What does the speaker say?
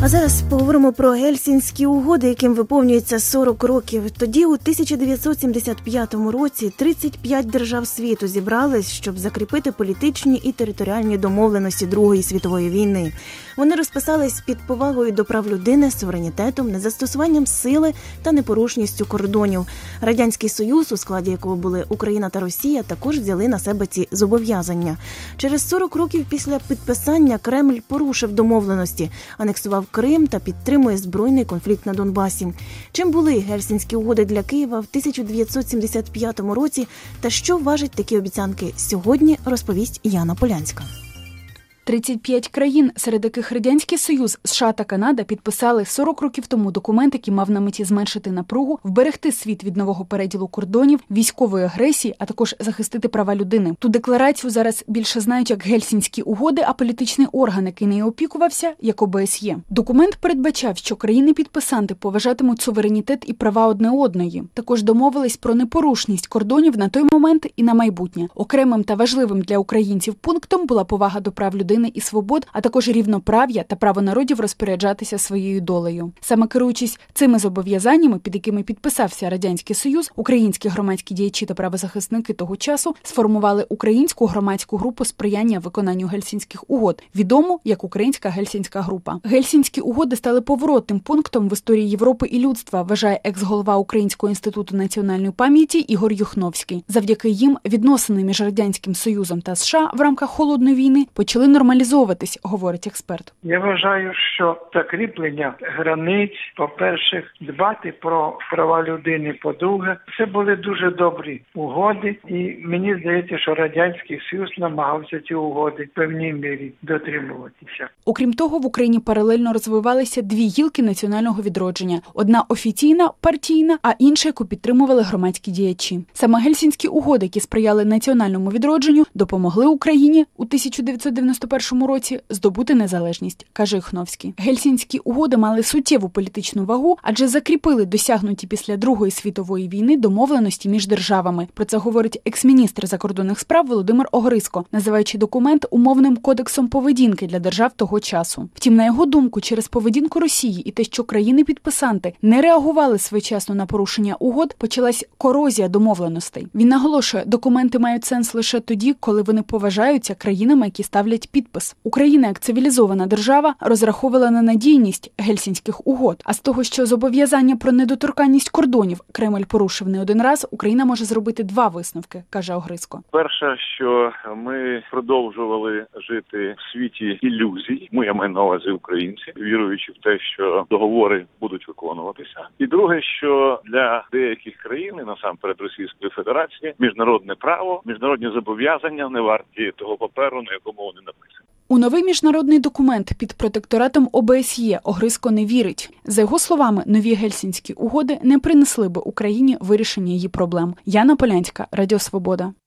А зараз поговоримо про Гельсінські угоди, яким виповнюється 40 років. Тоді, у 1975 році, 35 держав світу зібрались, щоб закріпити політичні і територіальні домовленості Другої світової війни. Вони розписались під повагою до прав людини, суверенітетом, незастосуванням сили та непорушністю кордонів. Радянський Союз, у складі якого були Україна та Росія, також взяли на себе ці зобов'язання. Через 40 років після підписання Кремль порушив домовленості, анексував Крим та підтримує збройний конфлікт на Донбасі. Чим були Гельсінські угоди для Києва в 1975 році та що важать такі обіцянки сьогодні, розповість Яна Полянська. 35 країн, серед яких Радянський Союз, США та Канада підписали 40 років тому документ, який мав на меті зменшити напругу, вберегти світ від нового переділу кордонів, військової агресії, а також захистити права людини. Ту декларацію зараз більше знають як Гельсінські угоди, а політичний орган, який нею опікувався, як ОБСЄ. Документ передбачав, що країни-підписанти поважатимуть суверенітет і права одне одної. Також домовились про непорушність кордонів на той момент і на майбутнє. Окремим та важливим для українців пунктом була повага до прав людини і свобод, а також рівноправ'я та право народів розпоряджатися своєю долею. Саме керуючись цими зобов'язаннями, під якими підписався Радянський Союз, українські громадські діячі та правозахисники того часу сформували українську громадську групу сприяння виконанню Гельсінських угод, відому як Українська Гельсінська група. Гельсінські угоди стали поворотним пунктом в історії Європи і людства, вважає екс-голова Українського інституту національної пам'яті Ігор Юхновський. Завдяки їм відносини між Радянським Союзом та США в рамках Холодної війни почали нормалізовуватись, говорить експерт. Я вважаю, що закріплення границь, по-перше, дбати про права людини, по-друге, це були дуже добрі угоди, і мені здається, що Радянський Союз намагався ці угоди в певній мірі дотримуватися. Окрім того, в Україні паралельно розвивалися дві гілки національного відродження. Одна офіційна, партійна, а інша, яку підтримували громадські діячі. Саме Гельсінські угоди, які сприяли національному відродженню, допомогли Україні у 1991 році здобути незалежність, каже Юхновський. Гельсінські угоди мали суттєву політичну вагу, адже закріпили досягнуті після Другої світової війни домовленості між державами. Про це говорить екс-міністр закордонних справ Володимир Огриско, називаючи документ умовним кодексом поведінки для держав того часу. Втім, на його думку, через поведінку Росії і те, що країни-підписанти не реагували своєчасно на порушення угод, почалась корозія домовленостей. Він наголошує, документи мають сенс лише тоді, коли вони поважаються країнами, які ставлять підпис. Україна, як цивілізована держава, розраховувала на надійність Гельсінських угод. А з того, що зобов'язання про недоторканність кордонів Кремль порушив не один раз, Україна може зробити два висновки, каже Огриско. Перше, що ми продовжували жити в світі ілюзій, я маю на увазі українці, віруючи в те, що договори будуть виконуватися. І друге, що для деяких країн, насамперед Російської Федерації, міжнародне право, міжнародні зобов'язання не варті того паперу, на якому вони написані. У новий міжнародний документ під протекторатом ОБСЄ Огриско не вірить. За його словами, нові Гельсінські угоди не принесли би Україні вирішення її проблем. Яна Полянська, Радіо Свобода.